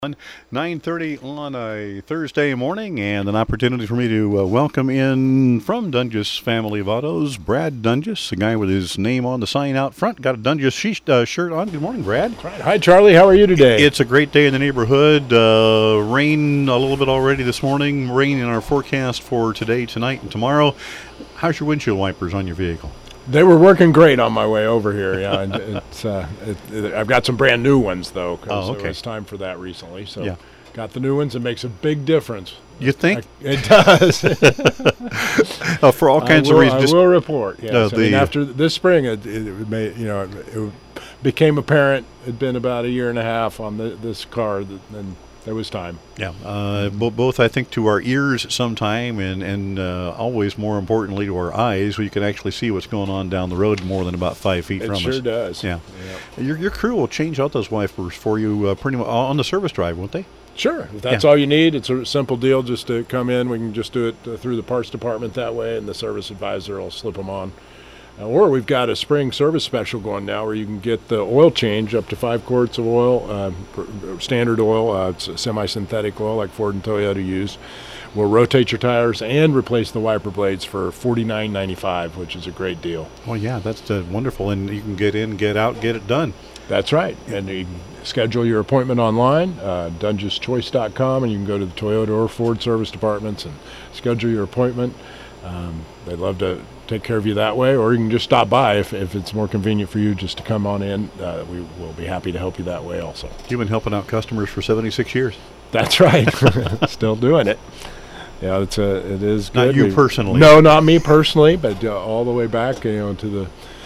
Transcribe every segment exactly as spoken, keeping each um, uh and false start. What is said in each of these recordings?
nine thirty on a Thursday morning, and an opportunity for me to uh, welcome in from Dungus Family of Autos, Brad Dungus, the guy with his name on the sign out front. Got a Dungus she- uh, shirt on. Good morning, Brad. Right. Hi, Charlie. How are you today? It's a great day in the neighborhood. Uh, rain a little bit already this morning. Rain in our forecast for today, tonight, and tomorrow. How's your windshield wipers on your vehicle? They were working great on my way over here. Yeah, and it's uh, it, it, I've got some brand new ones though, because Oh, okay. it was time for that recently. So, Yeah. got the new ones. It makes a big difference. You think? I, it does. Uh, for all kinds I will, of reasons. I Just, will report. Yes. Uh, I mean, the- after this spring, it, it, it made you know it, it became apparent. It'd been about a year and a half on the, this car, that, and there was time. Yeah, uh, bo- both I think to our ears sometime, and and uh, always more importantly to our eyes, where you can actually see what's going on down the road more than about five feet It from sure us. does. Yeah. Yeah. Your your crew will change out those wipers for you uh, pretty much on the service drive, won't they? Sure. If that's Yeah. all you need, it's a simple deal just to come in. We can just do it uh, through the parts department that way, and the service advisor will slip them on. Uh, or we've got a spring service special going now where you can get the oil change up to five quarts of oil, uh, pr- standard oil, uh, it's a semi-synthetic oil like Ford and Toyota use. We'll rotate your tires and replace the wiper blades for forty-nine ninety-five, which is a great deal. Oh yeah, that's uh, wonderful, and you can get in, get out, get it done. That's right. And you can schedule your appointment online, uh, dungus choice dot com, and you can go to the Toyota or Ford service departments and schedule your appointment. Um, they'd love to take care of you that way, or you can just stop by if, if it's more convenient for you just to come on in. Uh, we will be happy to help you that way also. You've been helping out customers for seventy-six years. That's right. Still doing it. Yeah, it's a, it is good. Not you We- personally. No, not me personally, but uh, all the way back, you know, to the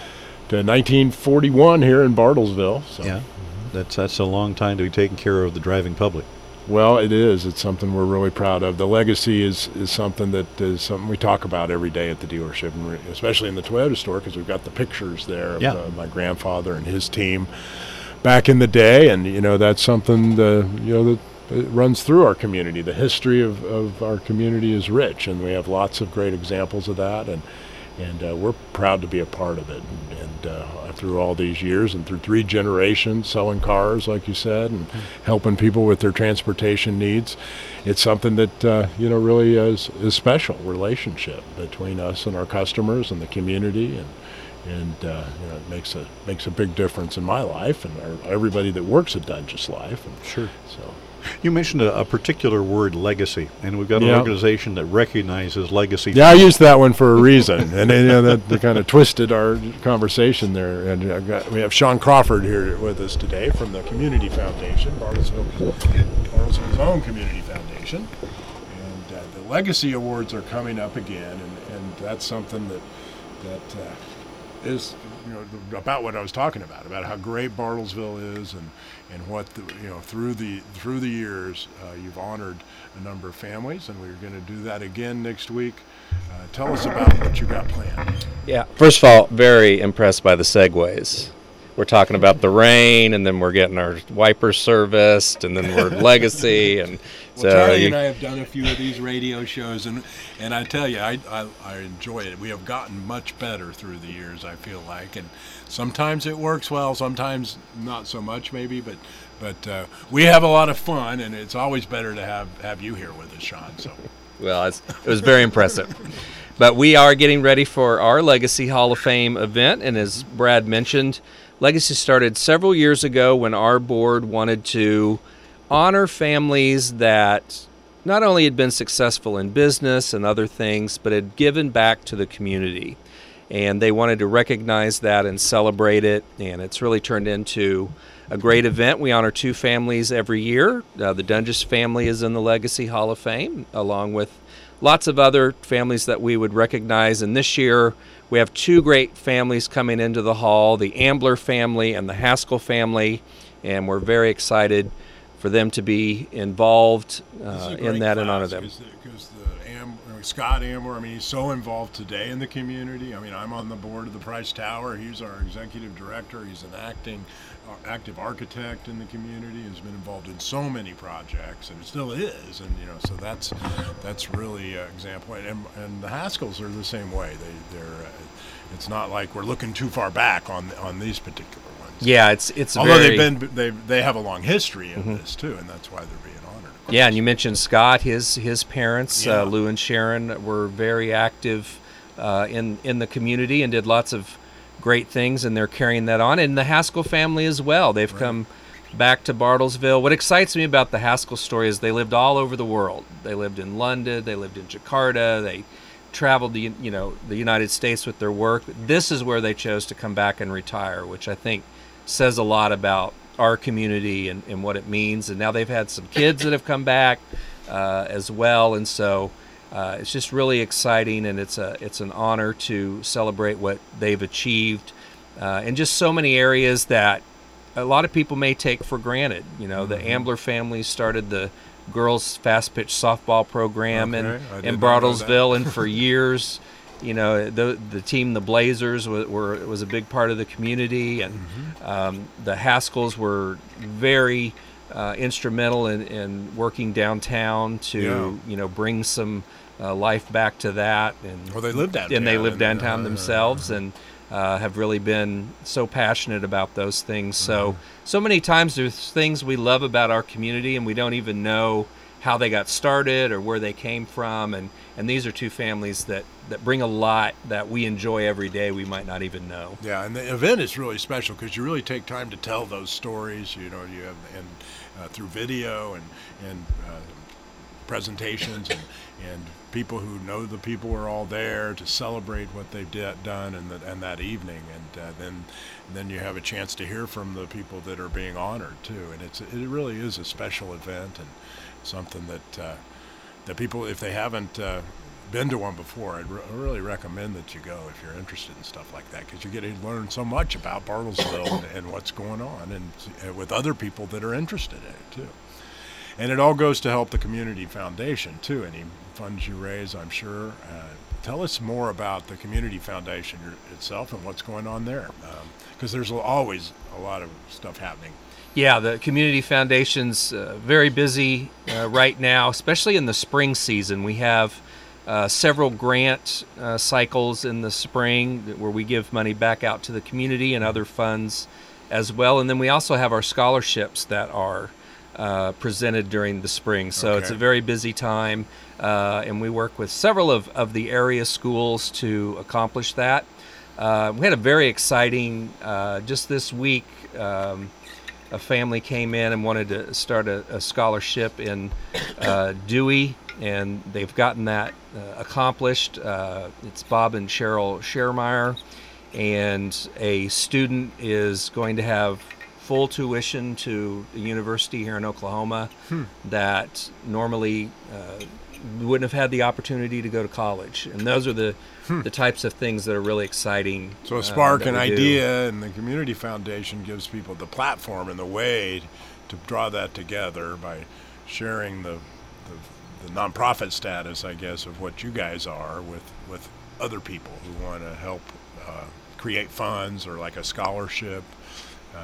to nineteen forty-one here in Bartlesville. So. Yeah, that's that's a long time to be taking care of the driving public. Well, it is. It's something we're really proud of. The legacy is, is something that is something we talk about every day at the dealership, and re- especially in the Toyota store, because we've got the pictures there of Yeah. uh, my grandfather and his team back in the day, and you know that's something the you know that it runs through our community. The history of, of our community is rich, and we have lots of great examples of that, and and uh, we're proud to be a part of it. And, and uh, through all these years and through three generations selling cars, like you said, and helping people with their transportation needs, it's something that uh, you know really is is special relationship between us and our customers and the community, and and uh, you know it makes a makes a big difference in my life and our, everybody that works at Dungus life. And Sure. so. You mentioned a, a particular word, legacy, and we've got an Yeah. organization that recognizes legacy. Yeah, I used that one for a reason, and you know, that, that kind of twisted our conversation there. And I got, we have Sean Crawford here with us today from the Community Foundation, Bartlesville, Bartlesville's own Community Foundation. And uh, the Legacy Awards are coming up again, and, and that's something that that uh, is you know the, about what I was talking about, about how great Bartlesville is, and and what the, you know through the through the years uh, you've honored a number of families, and we're going to do that again next week. Uh, tell us about what you got planned. Yeah. First of all, very impressed by the segues. We're talking about the rain, and then we're getting our wipers serviced, and then we're legacy, and Well, so Charlie you- and I have done a few of these radio shows, and and I tell you, I, I I enjoy it. We have gotten much better through the years, I feel like, and sometimes it works well, sometimes not so much, maybe, but but uh, we have a lot of fun, and it's always better to have have you here with us, Sean. So. well, it's, it was very impressive. But we are getting ready for our Legacy Hall of Fame event, and as Brad mentioned, Legacy started several years ago when our board wanted to honor families that not only had been successful in business and other things, but had given back to the community. And they wanted to recognize that and celebrate it, and it's really turned into a great event. We honor two families every year. Uh, the Dungus family is in the Legacy Hall of Fame, along with lots of other families that we would recognize. And this year, we have two great families coming into the hall, the Ambler family and the Haskell family, and we're very excited for them to be involved uh, in that and honor them. Because the Am, Scott Ambler, I mean, he's so involved today in the community. I mean, I'm on the board of the Price Tower. He's our executive director. He's an acting, uh, active architect in the community. He's been involved in so many projects, and still is. And you know, so that's that's really an example. And and the Haskells are the same way. They they're. Uh, it's not like we're looking too far back on on these particular ones. Yeah, it's it's although very, they've been they they have a long history in Mhm. this too, and that's why they're being honored. Yeah, and you mentioned Scott. His his parents, Yeah. uh, Lou and Sharon, were very active uh, in in the community and did lots of great things, and they're carrying that on. And the Haskell family as well. They've Right. come back to Bartlesville. What excites me about the Haskell story is they lived all over the world. They lived in London. They lived in Jakarta. They traveled the you know the United States with their work. This is where they chose to come back and retire, which I think says a lot about our community and, and what it means. And now they've had some kids that have come back uh, as well, and so uh, it's just really exciting, and it's a it's an honor to celebrate what they've achieved uh, in just so many areas that a lot of people may take for granted. You know, the Mhm. Ambler family started the girls fast pitch softball program Okay, I in, did in not know Bartlesville, and for years, you know, the the team, the Blazers, were, were was a big part of the community, and Mhm. um, the Haskells were very uh, instrumental in, in working downtown to Yeah. you know bring some uh, life back to that, and Well, they live downtown. and they live and, downtown uh, themselves, and uh, have really been so passionate about those things. So so many times there's things we love about our community, and we don't even know how they got started or where they came from, and and these are two families that that bring a lot that we enjoy every day we might not even know. Yeah, and the event is really special because you really take time to tell those stories. You know, you have and uh, through video and and uh, presentations and and people who know the people are all there to celebrate what they've de- done and that and that evening, and uh, then then you have a chance to hear from the people that are being honored too. And it's it really is a special event and something that uh, that people, if they haven't uh, been to one before, I'd re- really recommend that you go if you're interested in stuff like that, because you get to learn so much about Bartlesville and, and what's going on, and uh, with other people that are interested in it too. And it all goes to help the Community Foundation too. Any funds you raise, I'm sure. Uh, tell us more about the Community Foundation itself and what's going on there, because um, there's always a lot of stuff happening. Yeah, the Community Foundation's uh, very busy uh, right now, especially in the spring season. We have uh, several grant uh, cycles in the spring where we give money back out to the community and other funds as well. And then we also have our scholarships that are uh, presented during the spring. So Okay. it's a very busy time, uh, and we work with several of, of the area schools to accomplish that. Uh, we had a very exciting, uh, just this week, um, a family came in and wanted to start a, a scholarship in uh, Dewey, and they've gotten that uh, accomplished. Uh, it's Bob and Cheryl Schermeyer, and a student is going to have full tuition to the university here in Oklahoma Hmm. that normally uh, wouldn't have had the opportunity to go to college. And those are the, Hmm. the types of things that are really exciting. So a uh, spark, that an we do. idea, and the Community Foundation gives people the platform and the way to draw that together by sharing the, the, the nonprofit status, I guess, of what you guys are with, with other people who want to help uh, create funds or like a scholarship. Uh,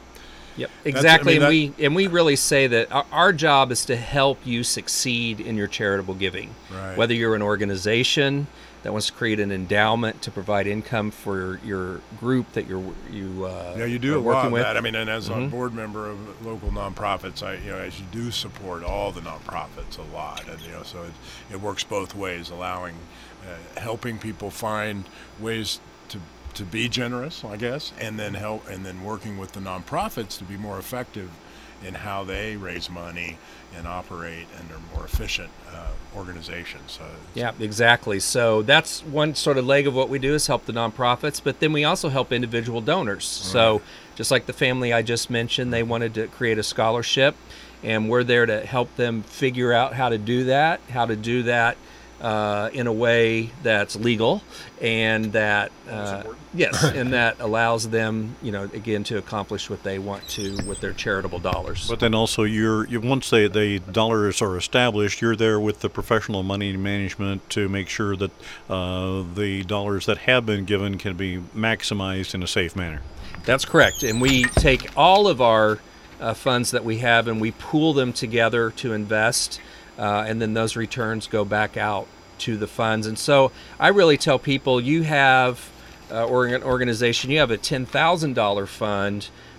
Yep, That's- I exactly. mean, and we and we really say that our, our job is to help you succeed in your charitable giving. Right. Whether you're an organization that wants to create an endowment to provide income for your group that you're you uh, Yeah, you do are a lot working of with. that. I mean, and as a Mhm. board member of local nonprofits, I you know as you do support all the nonprofits a lot, and you know so it it works both ways, allowing uh, helping people find ways to to be generous, I guess, and then help and then working with the nonprofits to be more effective in how they raise money and operate, and they're more efficient uh, organizations. So it's- Yeah, exactly. So that's one sort of leg of what we do is help the nonprofits, but then we also help individual donors. So just like the family I just mentioned, they wanted to create a scholarship, and we're there to help them figure out how to do that, how to do that uh, in a way that's legal and that uh, yes, and that allows them, you know, again to accomplish what they want to with their charitable dollars. But then also, you're you, once they, the dollars are established, you're there with the professional money management to make sure that uh, the dollars that have been given can be maximized in a safe manner. That's correct. And we take all of our uh, funds that we have and we pool them together to invest, uh, and then those returns go back out to the funds. And so I really tell people, you have, uh, or an organization, you have a ten thousand dollars fund,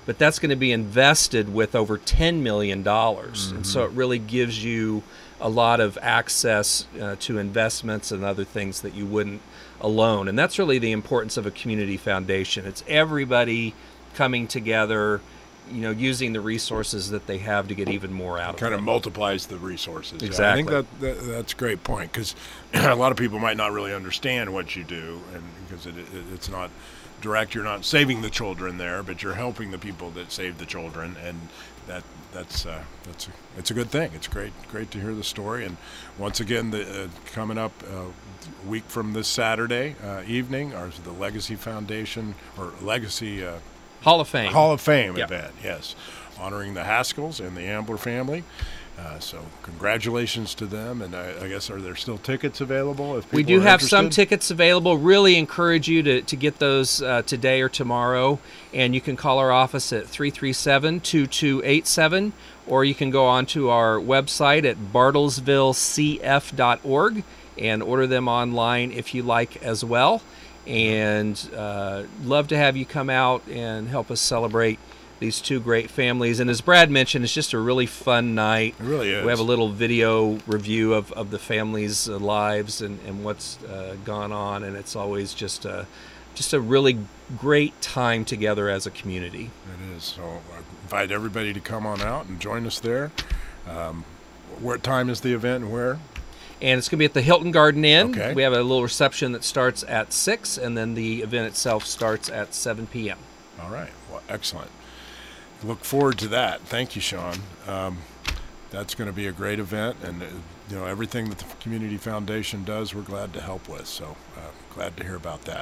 but that's going to be invested with over ten million dollars. Mm-hmm. And so it really gives you a lot of access uh, to investments and other things that you wouldn't alone. And that's really the importance of a community foundation. It's everybody coming together, you know, using the resources that they have to get even more out of it. Kind of multiplies the resources. Exactly. Yeah, I think that, that that's a great point, because a lot of people might not really understand what you do, and because it, it, it's not direct. You're not saving the children there, but you're helping the people that save the children, and that that's uh, that's a, it's a good thing. It's great great to hear the story. And once again, the uh, coming up uh, a week from this Saturday uh, evening, are the Legacy Foundation or Legacy uh, Hall of Fame Hall of Fame yep. event. Yes, honoring the Haskells and the Ambler family. Uh, so congratulations to them, and I, I guess are there still tickets available? If people we do are have interested? some tickets available. Really encourage you to, to get those uh, today or tomorrow, and you can call our office at three three seven, two two eight seven, or you can go onto our website at bartlesville c f dot org and order them online if you like as well. And uh, love to have you come out and help us celebrate these two great families. And as Brad mentioned, it's just a really fun night. It really is. We have a little video review of, of the families' uh, lives and, and what's uh, gone on, and it's always just a, just a really great time together as a community. It is. So I invite everybody to come on out and join us there. Um, what time is the event and where? And it's going to be at the Hilton Garden Inn. Okay. We have a little reception that starts at six, and then the event itself starts at seven p.m. All right. Well, excellent. Look forward to that. Thank you, Sean. Um, that's going to be a great event, and uh, you know, everything that the Community Foundation does, we're glad to help with. So uh, glad to hear about that.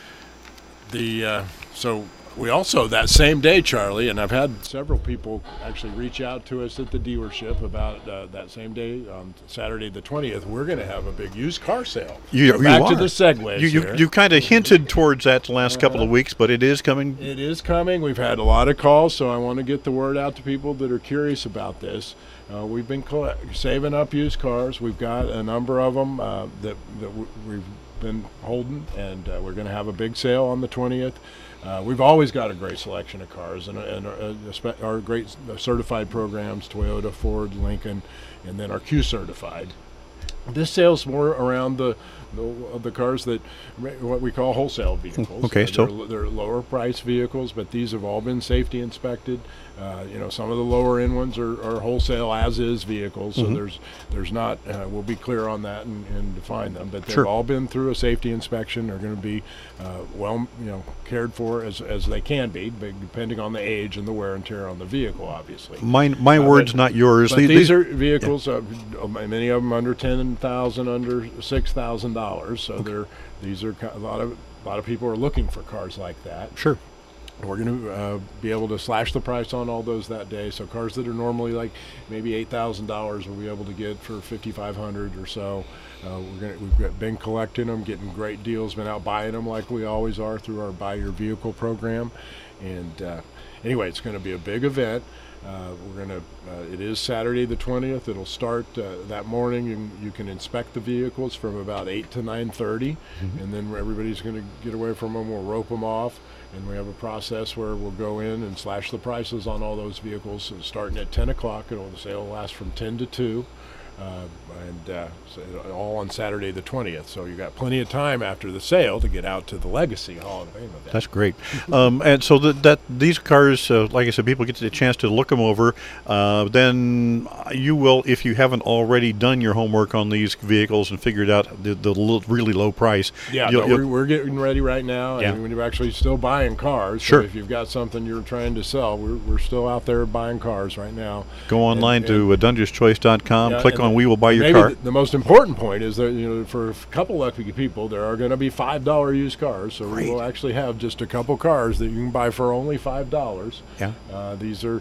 The uh, so we also that same day, Charlie, and I've had several people actually reach out to us at the dealership about uh, that same day on Saturday the twentieth. We're going to have a big used car sale. You, so you back are. to the segues. You you, here. you kind of hinted towards that the last couple of weeks, but it is coming. It is coming. We've had a lot of calls, so I want to get the word out to people that are curious about this. Uh, we've been collect- saving up used cars. We've got a number of them uh, that, that w- we've been holding, and uh, we're going to have a big sale on the twentieth. Uh, we've always got a great selection of cars, and, and uh, our great certified programs, Toyota, Ford, Lincoln, and then our Q certified. This sale's more around the the, the cars that what we call wholesale vehicles. Okay, uh, so they're, they're lower price vehicles, but these have all been safety inspected. Uh, you know, some of the lower end ones are, are wholesale as is vehicles, so mm-hmm. there's there's not. Uh, we'll be clear on that and, and define them, but they've sure. all been through a safety inspection. They're going to be uh, well, you know, cared for as as they can be, but depending on the age and the wear and tear on the vehicle, obviously. My my uh, words, but, not yours. But these, these are vehicles. Yeah. Uh, many of them under ten thousand, under six thousand dollars. So okay. they're these are a lot of a lot of people are looking for cars like that. Sure. We're going to uh, be able to slash the price on all those that day. So cars that are normally like maybe eight thousand dollars, we'll be able to get for fifty-five hundred dollars or so. Uh, we're gonna, we've got, been collecting them, getting great deals, been out buying them like we always are through our Buy Your Vehicle program. And uh, anyway, it's going to be a big event. Uh, we're going to. Uh, it is Saturday the twentieth. It'll start uh, that morning, and you can inspect the vehicles from about eight to nine thirty, mm-hmm. and then everybody's going to get away from them. We'll rope them off, and we have a process where we'll go in and slash the prices on all those vehicles. So starting at ten o'clock, it'll, the sale will last from ten to two. Uh, and uh, so all on Saturday the twentieth. So you got plenty of time after the sale to get out to the Legacy Hall of Fame event. That's great. um, and so that, that these cars, uh, like I said, people get the chance to look them over. Uh, then you will, if you haven't already done your homework on these vehicles and figured out the, the l- really low price. Yeah, you'll, no, you'll, we're, we're getting ready right now. Yeah. And we're actually still buying cars. Sure. So if you've got something you're trying to sell, we're, we're still out there buying cars right now. Go online and, to uh, Dungeous Choice dot com, yeah, click on the, We Will Buy Your maybe Car. The, the most important point is that, you know, for a couple lucky people, there are going to be five dollars used cars. So Great. we will actually have just a couple cars that you can buy for only five dollars. Yeah. Uh, these are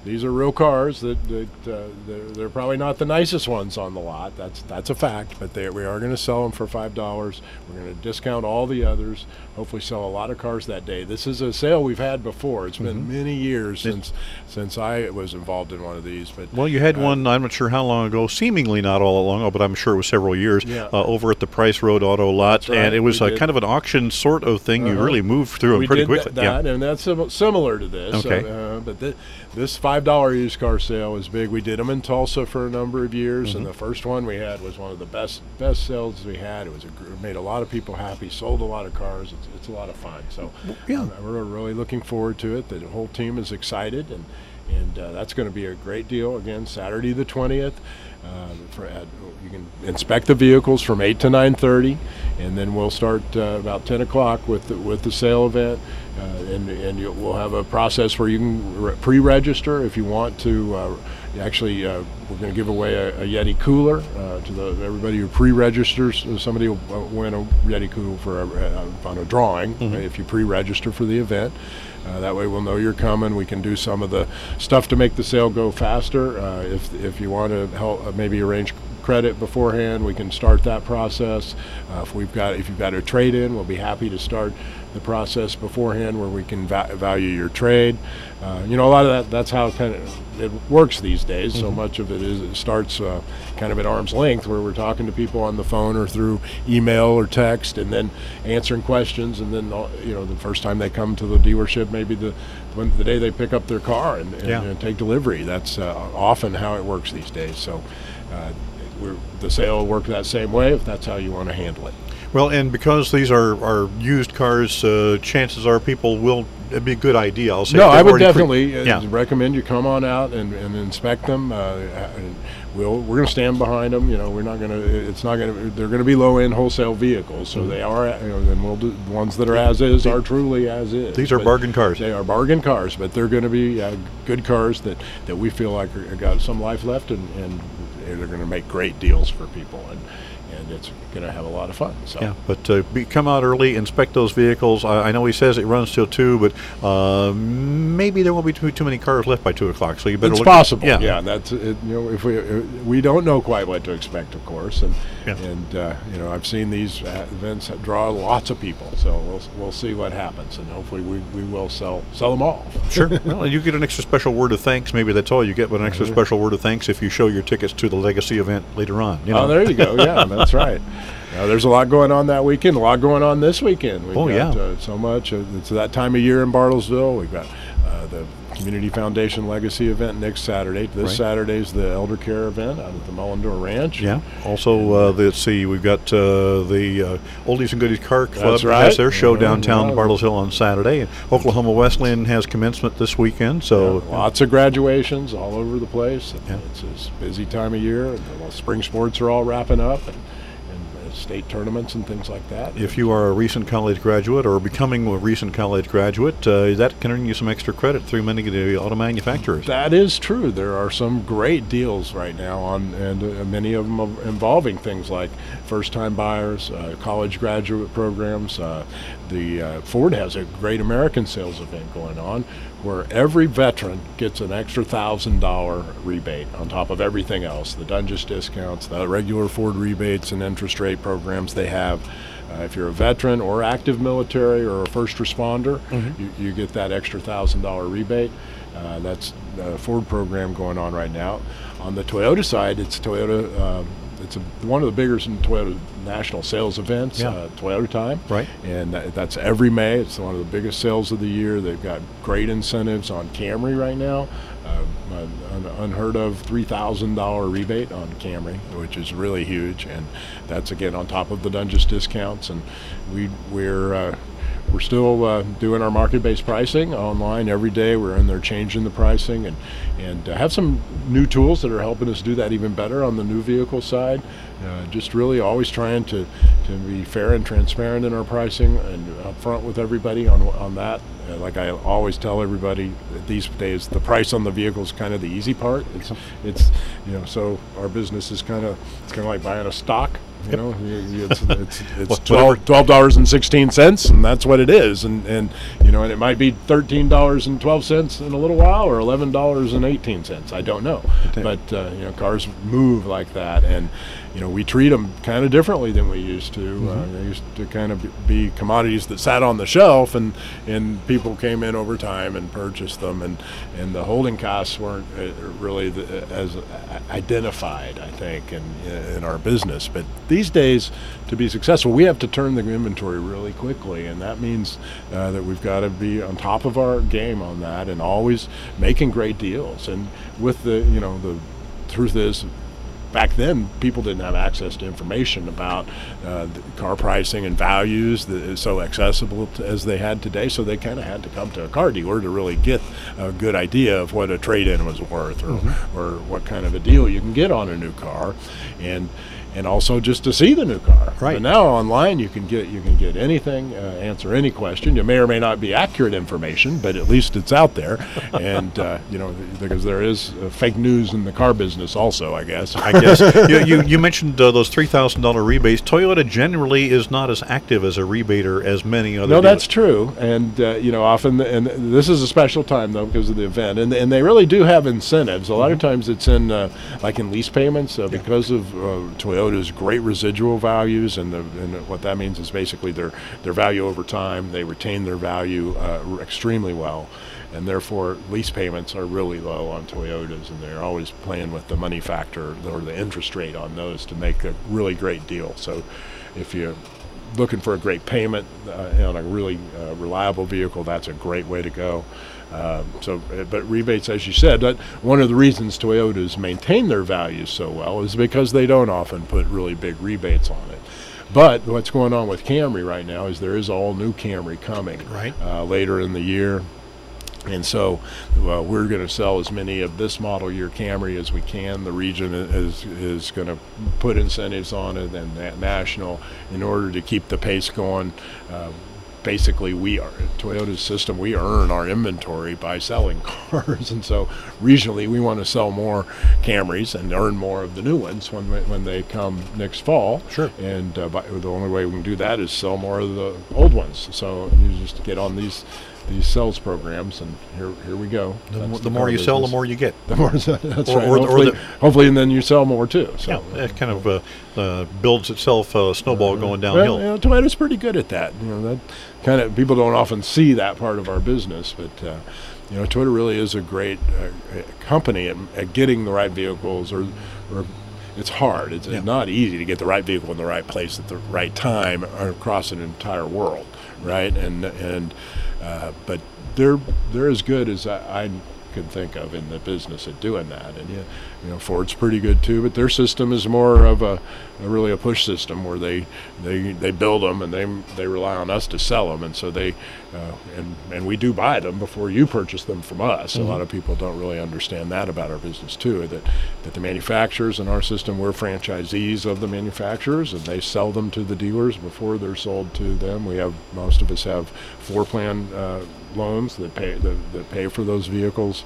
these are real cars that, that uh, they're, they're probably not the nicest ones on the lot. That's that's a fact. But they, we are going to sell them for five dollars. We're going to discount all the others. Hopefully, sell a lot of cars that day. This is a sale we've had before. It's been mm-hmm. many years since since I was involved in one of these. But well, you had uh, one. I'm not sure how long ago. Seemingly not all that long ago, but I'm sure it was several years. Yeah. Uh, over at the Price Road Auto Lot, That's right. and it was We a, did. kind of an auction sort of thing. Uh-huh. You really moved through them we pretty did quickly. That, yeah. and that's sim- similar to this. Okay. Uh, but th- this five dollar used car sale is big. We did them in Tulsa for a number of years, Mm-hmm. and the first one we had was one of the best best sales we had. It was a, gr- made a lot of people happy, sold a lot of cars. It's, it's a lot of fun. So Yeah. um, we're really looking forward to it. The whole team is excited, and and uh, that's going to be a great deal. Again, Saturday the twentieth. Uh, for, uh, you can inspect the vehicles from eight to nine thirty, and then we'll start uh, about ten o'clock with the, with the sale event. Uh, and and you'll, we'll have a process where you can re- pre-register if you want to. Uh, actually, uh, we're going to give away a, a Yeti cooler uh, to the, everybody who pre-registers. Somebody will uh, win a Yeti cooler for a, uh, on a drawing mm-hmm. uh, if you pre-register for the event. Uh, that way we'll know you're coming. We can do some of the stuff to make the sale go faster. Uh, if if you want to help, uh, maybe arrange credit beforehand, we can start that process. Uh, if we've got if you've got a trade-in, we'll be happy to start the process beforehand where we can va- value your trade. Uh, you know, a lot of that that's how kind of it works these days. Mm-hmm. So much of it is it starts uh, kind of at arm's length, where we're talking to people on the phone or through email or text, and then answering questions, and then uh, you know the first time they come to the dealership, maybe the when the day they pick up their car and, and, yeah. and take delivery. That's uh, often how it works these days. So uh, we're, the sale will work that same way if that's how you want to handle it. Well, and because these are, are used cars, uh, chances are people will, it'd be a good idea. I'll say. No, I would definitely pre- uh, yeah. recommend you come on out and, and inspect them. Uh, and we'll, we're going to stand behind them. You know, we're not going to, it's not going to, they're going to be low-end wholesale vehicles. So mm-hmm. they are, you know, and we'll do, the ones that are as is are truly as is. These are but bargain cars. They are bargain cars, but they're going to be uh, good cars that, that we feel like are, got some life left, and, and they're going to make great deals for people. And, and it's going to have a lot of fun. So. Yeah, but uh, be, come out early, inspect those vehicles. I, I know he says it runs till two, but uh, maybe there won't be too, too many cars left by two o'clock. So you better it's look. possible. At, yeah, yeah. That's it, you know if we uh, we don't know quite what to expect, of course, and yeah. and uh, you know I've seen these uh, events draw lots of people, so we'll we'll see what happens, and hopefully we, we will sell sell them all. Sure. Well, and you get an extra special word of thanks. Maybe that's all you get, but an extra mm-hmm. special word of thanks if you show your tickets to the Legacy event later on. You know? Oh, there you go. Yeah, that's right. Now, there's a lot going on that weekend, a lot going on this weekend. We've oh, got, yeah. Uh, so much. Uh, it's that time of year in Bartlesville. We've got uh, the Community Foundation Legacy event next Saturday. This right. Saturday's the Elder Care event out at the Mullendore Ranch. Yeah. Also, uh, let's see, we've got uh, the uh, Oldies and Goodies Car Club That's right. has their show yeah, downtown yeah. Bartlesville on Saturday. And Oklahoma Wesleyan has commencement this weekend. So yeah, lots of graduations all over the place. Yeah. It's a busy time of year. And the spring sports are all wrapping up. And, state tournaments and things like that. If you are a recent college graduate or becoming a recent college graduate, uh, that can earn you some extra credit through many of the auto manufacturers. That is true. There are some great deals right now on, and uh, many of them involving things like first-time buyers, uh, college graduate programs. Uh, the uh, Ford has a great American sales event going on, where every veteran gets an extra thousand dollar rebate on top of everything else. The Dungus discounts, the regular Ford rebates and interest rate programs they have. Uh, if you're a veteran or active military or a first responder, mm-hmm. you, you get that extra thousand dollar rebate. Uh, that's a Ford program going on right now. On the Toyota side, it's Toyota. Uh, it's a, one of the bigger Toyota national sales events, yeah. uh, Toyota Time. Right. And that, that's every May. It's one of the biggest sales of the year. They've got great incentives on Camry right now. Uh, an unheard of three thousand dollar rebate on Camry, which is really huge. And that's, again, on top of the Dungus discounts. And we, we're... Uh, We're still uh, doing our market-based pricing online every day. We're in there changing the pricing and, and uh, have some new tools that are helping us do that even better on the new vehicle side. Uh, just really always trying to, to be fair and transparent in our pricing and upfront with everybody on on that. Uh, like I always tell everybody these days, the price on the vehicle is kind of the easy part. It's it's you know so our business is kind of it's kind of like buying a stock. You know, it's it's, it's Whatever. twelve dollars and sixteen cents, and that's what it is. And and you know, and it might be thirteen dollars and twelve cents in a little while, or eleven dollars and eighteen cents. I don't know, but uh, you know, cars move like that, and you know, we treat them kind of differently than we used to. Mm-hmm. Uh, they used to kind of be commodities that sat on the shelf, and and people came in over time and purchased them, and and the holding costs weren't uh, really the, as identified, I think, in in our business. But these days, to be successful, we have to turn the inventory really quickly, and that means uh, that we've got to be on top of our game on that, and always making great deals. And with the, you know, the truth is, back then, people didn't have access to information about uh, the car pricing and values that is so accessible to, as they had today. So they kind of had to come to a car dealer to really get a good idea of what a trade-in was worth, or, mm-hmm. or what kind of a deal you can get on a new car, and and also just to see the new car. Right. But now online, you can get you can get anything, uh, answer any question. You may or may not be accurate information, but at least it's out there. And uh, you know, because there is uh, fake news in the car business, also, I guess. I guess you, you you mentioned uh, those three thousand dollar rebates. Toyota generally is not as active as a rebater as many other. No, dealers. that's true. And uh, you know, often, the, and this is a special time though because of the event, and and they really do have incentives. A lot mm-hmm. of times, it's in uh, like in lease payments uh, yeah. because of uh, Toyota's great residual values, and, the, and what that means is basically their their value over time. They retain their value uh, extremely well, and therefore lease payments are really low on Toyotas, and they're always playing with the money factor or the interest rate on those to make a really great deal. So if you're looking for a great payment uh, on a really uh, reliable vehicle, that's a great way to go. Uh, so, but rebates, as you said, that one of the reasons Toyotas maintain their values so well is because they don't often put really big rebates on it. But what's going on with Camry right now is there is all new Camry coming right. uh, later in the year. And so well, we're going to sell as many of this model year Camry as we can. The region is is going to put incentives on it, and that national, in order to keep the pace going. Uh, basically, we are Toyota's system. We earn our inventory by selling cars, and so regionally, we want to sell more Camrys and earn more of the new ones when when they come next fall. Sure. And uh, by, the only way we can do that is sell more of the old ones. So you just get on these. these sales programs, and here here we go. The, more, the the more you business. sell, the more you get. The more, that's or, right. Or, hopefully, or the, hopefully, and then you sell more too. So. Yeah, it kind of uh, uh, builds itself a uh, snowball uh, going downhill. Well, you know, Toyota's pretty good at that. You know, that kind of people don't often see that part of our business, but uh, you know, Toyota really is a great uh, company at, at getting the right vehicles, or or. It's hard. It's yeah. not easy to get the right vehicle in the right place at the right time across an entire world, right? And and uh, but they're they're as good as I, I can think of in the business at doing that. And yeah. you know, Ford's pretty good too, but their system is more of a, a really a push system where they they they build them and they they rely on us to sell them, and so they uh, and and we do buy them before you purchase them from us. Mm-hmm. A lot of people don't really understand that about our business too. That that the manufacturers in our system, we're franchisees of the manufacturers, and they sell them to the dealers before they're sold to them. We have most of us have floor plan uh, loans that pay that, that pay for those vehicles,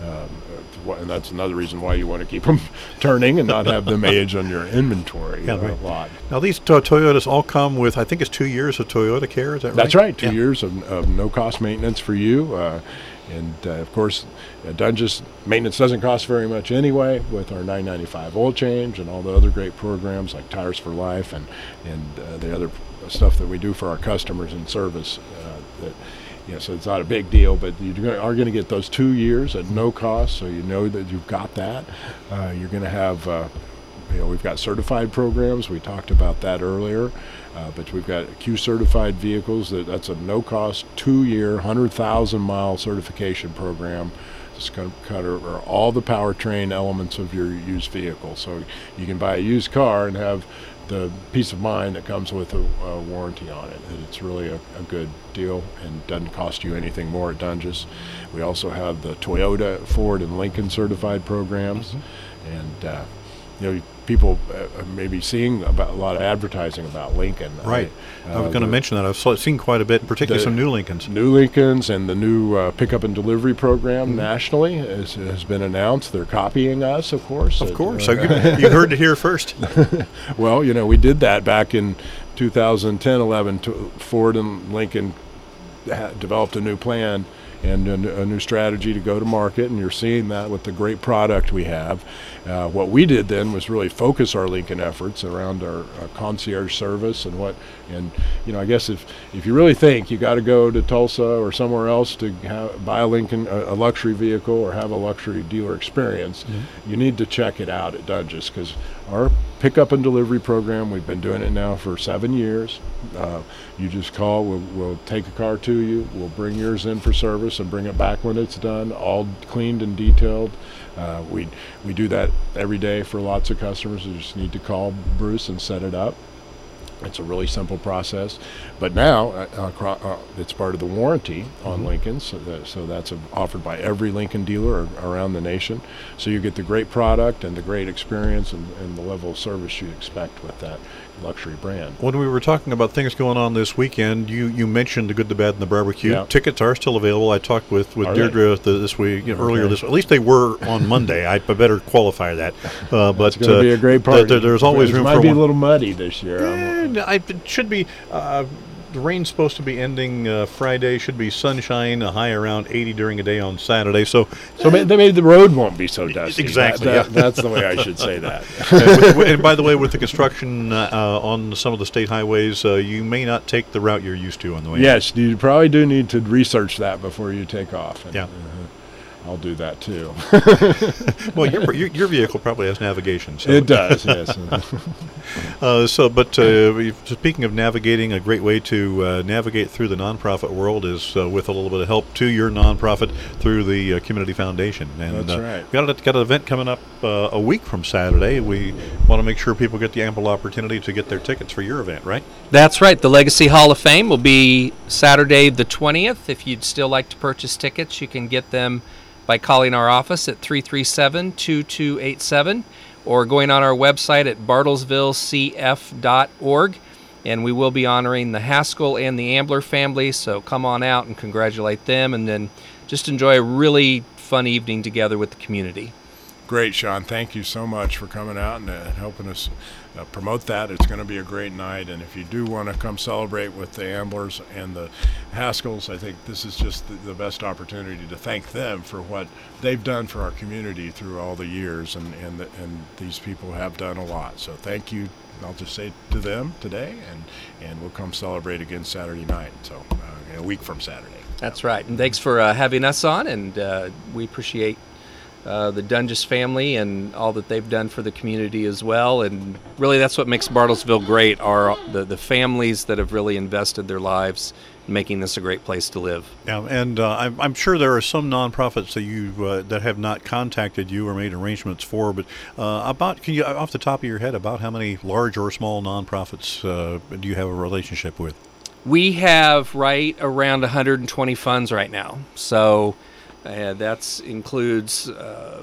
um, and that's another reason why you want to keep them turning and not have them age on your inventory yeah, uh, right. a lot. Now these to- Toyotas all come with, I think it's two years of Toyota Care. Is that right? That's right. Two yeah. years of, of no cost maintenance for you. Uh, And uh, of course, uh, Dungeous maintenance doesn't cost very much anyway, with our nine ninety-five oil change and all the other great programs like Tires for Life and and uh, the other stuff that we do for our customers in service. Uh, that, you know, so it's not a big deal, but you are going to get those two years at no cost, so you know that you've got that. Uh, you're going to have, uh, you know, we've got certified programs. We talked about that earlier. Uh, but we've got Q-certified vehicles. That, that's a no-cost, two-year, one hundred thousand mile certification program. It's going to cover all the powertrain elements of your used vehicle. So you can buy a used car and have the peace of mind that comes with a, a warranty on it. And it's really a, a good deal and doesn't cost you anything more at Dungeous. We also have the Toyota, Ford, and Lincoln certified programs. Mm-hmm. And uh, you know, people uh, may be seeing about a lot of advertising about Lincoln. Right. I, I was uh, going to mention that. I've saw- seen quite a bit, particularly the some new Lincolns. New Lincolns and the new uh, pickup and delivery program Mm-hmm. nationally has, has been announced. They're copying us, of course. Of It, course. uh, So you, you heard it here first. Well, you know, we did that back in two thousand ten, eleven. To Ford and Lincoln ha- developed a new plan and a, n- a new strategy to go to market, and you're seeing that with the great product we have. Uh, what we did then was really focus our Lincoln efforts around our, our concierge service and what, and you know, I guess if if you really think you got to go to Tulsa or somewhere else to have, buy a Lincoln, a, a luxury vehicle, or have a luxury dealer experience, mm-hmm. you need to check it out at Dungeous, because our pickup and delivery program, we've been doing it now for seven years. Uh, you just call, we'll, we'll take a car to you, we'll bring yours in for service and bring it back when it's done, all cleaned and detailed. Uh, we we do that every day for lots of customers. You just need to call Bruce and set it up. It's a really simple process. But now uh, uh, uh, it's part of the warranty on mm-hmm. Lincoln, so, that, so that's a, offered by every Lincoln dealer around the nation. So you get the great product and the great experience and, and the level of service you expect with that luxury brand. When we were talking about things going on this weekend, you, you mentioned the Good, the Bad, and the Barbecue. Yeah. Tickets are still available. I talked with, with Are Deirdre the, this week, you know, Okay. earlier this. At least they were on Monday. I, I better qualify that. Uh, but It's going to uh, be a great party. th- th- there's always it room might for be one. a little muddy this year. I'm- Eh, I, it should be. Uh, the rain's supposed to be ending uh, Friday. Should be sunshine, a high around eighty during a day on Saturday. So, So maybe, maybe the road won't be so dusty. Exactly, That, that, yeah. That's the way I should say that. and, with, and by the way, with the construction uh, uh, on some of the state highways, uh, you may not take the route you're used to on the way. Yes, you probably do need to research that before you take off. And, Yeah. uh, I'll do that too. Well, your, your your vehicle probably has navigation. So It does, yes. Uh, so, but uh, we've- speaking of navigating, a great way to uh, navigate through the nonprofit world is uh, with a little bit of help to your nonprofit through the uh, Community Foundation. And That's uh, right. got, a, got an event coming up uh, a week from Saturday. We want to make sure people get the ample opportunity to get their tickets for your event, right? That's right. The Legacy Hall of Fame will be Saturday the twentieth. If you'd still like to purchase tickets, you can get them by calling our office at three three seven, two two eight seven or going on our website at bartlesville c f dot org. And we will be honoring the Haskell and the Ambler families, so come on out and congratulate them, and then just enjoy a really fun evening together with the community. Great, Sean. Thank you so much for coming out and uh, helping us uh, promote that. It's going to be a great night, and if you do want to come celebrate with the Amblers and the Haskells, I think this is just the, the best opportunity to thank them for what they've done for our community through all the years, and and, the, and these people have done a lot. So thank you. I'll just say to them today, and, and we'll come celebrate again Saturday night, so uh, a week from Saturday. That's right. And thanks for uh, having us on, and uh, we appreciate Uh, the Dungeous family and all that they've done for the community as well. And really that's what makes Bartlesville great, are the, the families that have really invested their lives in making this a great place to live. Yeah, and uh, I'm, I'm sure there are some nonprofits that you uh, that have not contacted you or made arrangements for. But uh, about, can you, off the top of your head, about how many large or small nonprofits uh, do you have a relationship with? We have right around one hundred twenty funds right now. So uh, that includes uh,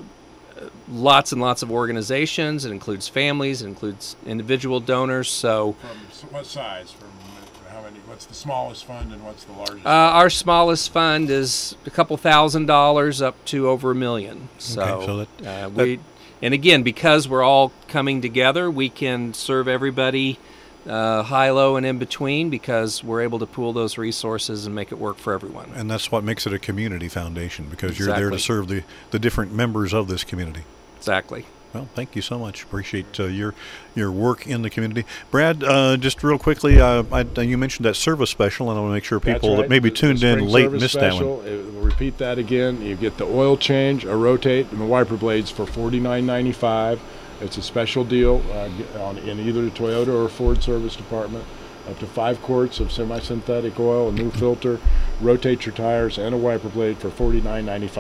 lots and lots of organizations. It includes families. It includes individual donors. So, From what size? From how many? What's the smallest fund and what's the largest? Uh, our smallest fund is a couple thousand dollars up to over a million. So, Okay, so that- uh, we, and again, because we're all coming together, we can serve everybody, uh, high, low, and in between, because we're able to pool those resources and make it work for everyone. And that's what makes it a community foundation, because you're there to Exactly. serve the, the different members of this community. Exactly. Well, thank you so much. Appreciate uh, your your work in the community. Brad, uh, just real quickly, uh, I, you mentioned that service special, and I want to make sure people That's right. that maybe The- tuned the in spring late service missed that one. special, it- we'll repeat that again. You get the oil change, a rotate, and the wiper blades for forty-nine ninety-five. It's a special deal uh, on, in either the Toyota or Ford service department. Up to five quarts of semi-synthetic oil, a new filter, rotate your tires, and a wiper blade for forty-nine ninety-five.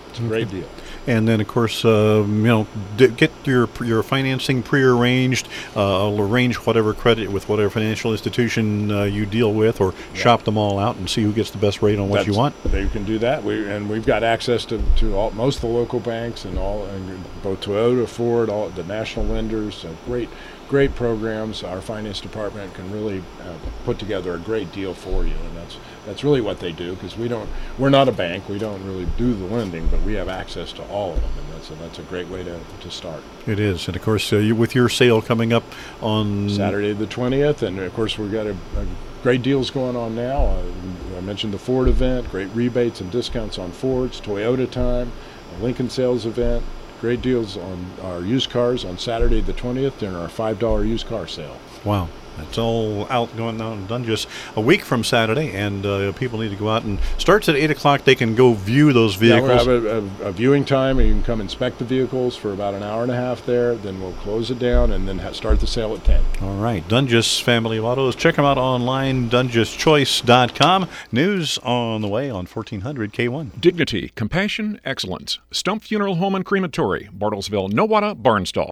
It's a great deal. And then, of course, uh, you know, d- get your your financing prearranged. Uh, arrange whatever credit with whatever financial institution uh, you deal with, or Yeah. shop them all out and see who gets the best rate on what you That's- want. They can do that. We and we've got access to, to all, most of the local banks and all, and both Toyota, Ford, all the national lenders. Uh, great, great programs. Our finance department can really uh, put together a great deal for you, and that's that's really what they do, because we don't we're not a bank. We don't really do the lending, but we have access to all of them, and that's a, that's a great way to, to start. It is, and of course, uh, you, with your sale coming up on Saturday the twentieth, and of course we've got a, a great deals going on now. Uh, I mentioned the Ford event, great rebates and discounts on Fords, Toyota time, a Lincoln sales event, great deals on our used cars on Saturday the twentieth, and our five dollar used car sale. Wow. It's all out going on in Dungeness a week from Saturday, and uh, people need to go out and starts at eight o'clock. They can go view those Yeah, vehicles. we'll have a, a, a viewing time, and you can come inspect the vehicles for about an hour and a half there. Then we'll close it down, and then ha- start the sale at ten. All right, Dungeness Family of Autos. Check them out online, dungeness choice dot com. News on the way on fourteen hundred K one. Dignity, compassion, excellence. Stump Funeral Home and Crematory, Bartlesville, Nowata, Barnstall.